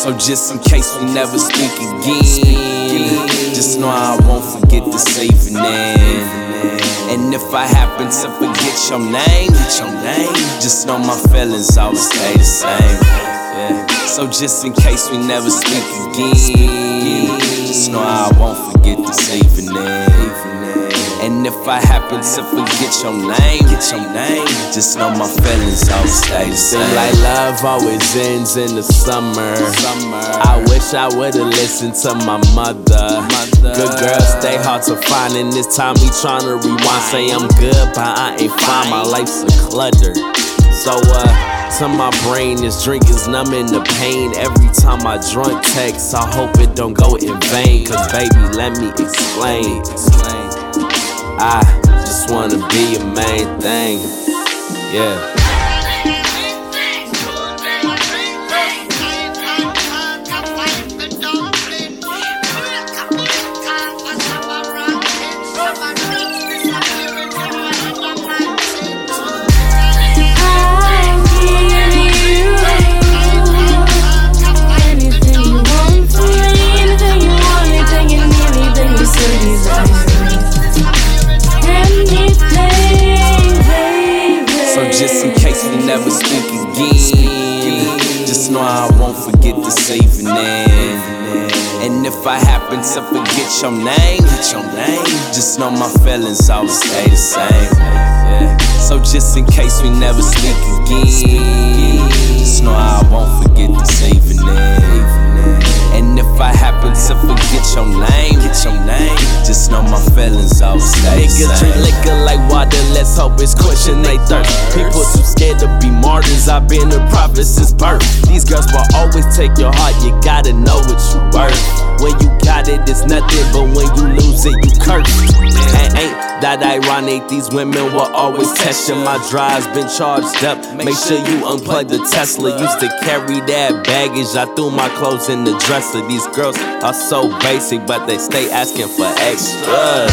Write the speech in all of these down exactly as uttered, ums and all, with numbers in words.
So just in case we never speak again, just know I won't forget to save your name. And if I happen to forget your name, your name, just know my feelings always stay the same. Yeah. So just in case we never speak again, just know I won't forget to save your name. And if I happen to forget your name, get your name, just know my feelings always stay the same. Feel like love always ends in the summer. I wish I would've listened to my mother. Good girls stay hard to find, and this time me tryna rewind. Say I'm good, but I ain't fine. My life's a clutter. So uh, to my brain, this drink is numbing the pain. Every time I drunk text, I hope it don't go in vain. Cause baby, let me explain. I just wanna be your main thing. Yeah. Just in case we never speak again, just know I won't forget to save your name. And if I happen to forget your name, your name, just know my feelings always stay the same. Yeah. So just in case we never speak again, just know I won't forget to save your name. And if I happen to forget your name, get your name, just know my feelings always stay the same. Niggas drink liquor like water, let's hope it's quenching they thirst. People too scared to be martyrs, I've been a prophet since birth. These girls will always take your heart, you gotta know what you worth. When you got it, it's nothing, but when you lose it, you curse. And ain't that ironic, these women will always test you. My drive's been charged up, make sure you unplug the Tesla. Used to carry that baggage, I threw my clothes in the dresser. These girls are so basic, but they stay asking for extra.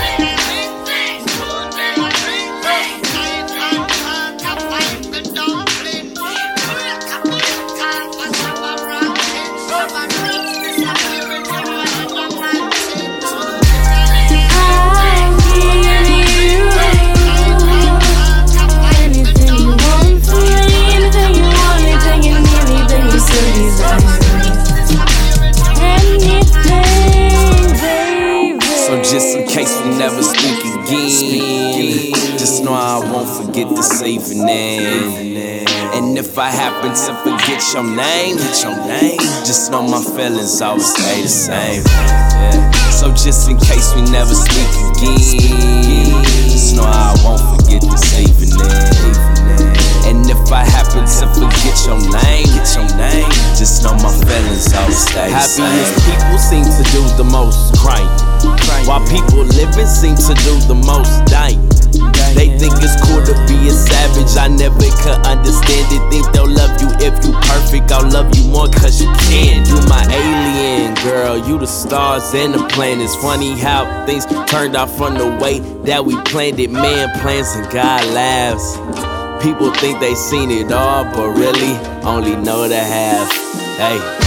Just in case we never speak again, just know I won't forget to save your name. And if I happen to forget your name, your name, just know my feelings always stay the same. Yeah. So just in case we never speak again, just know I won't forget to save your name. And if I happen to forget your name, get your name, just know my feelings always stay the same. Happiest people seem to do the most crying, while people living seem to do the most dying. They think it's cool to be a savage, I never could understand it. Think they'll love you if you perfect, I'll love you more cause you can. You my alien girl, you the stars and the planets. Funny how things turned out from the way that we planned it. Man plans and God laughs. People think they seen it all, but really only know the half. Hey.